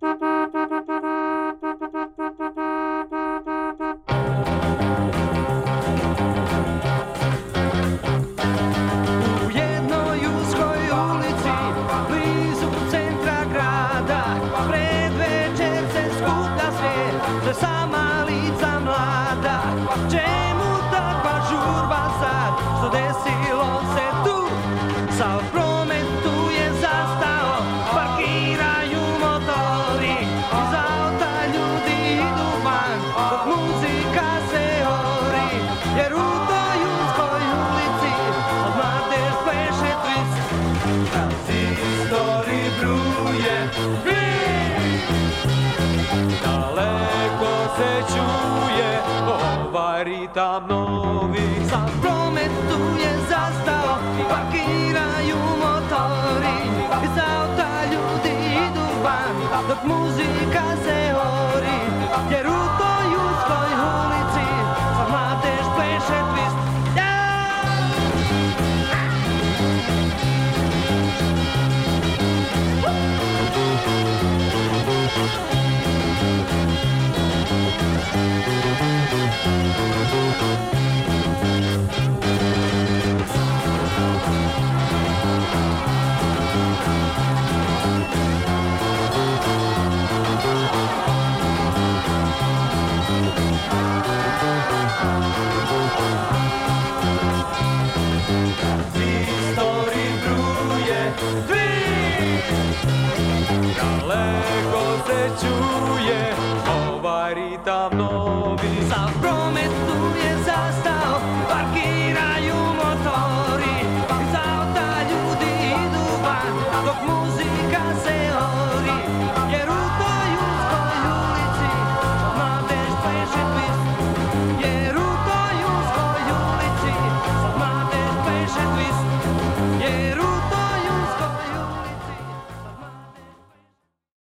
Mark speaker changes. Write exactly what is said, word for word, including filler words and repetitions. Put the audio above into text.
Speaker 1: Ritam novi sam prometuje zastao i parkiraju motori iz auta ljudi idu van dok muzika se ori jer u toj uskoj ulici sad mladež pleše twist. Daleko se čuje ovaj ritam novi. Sa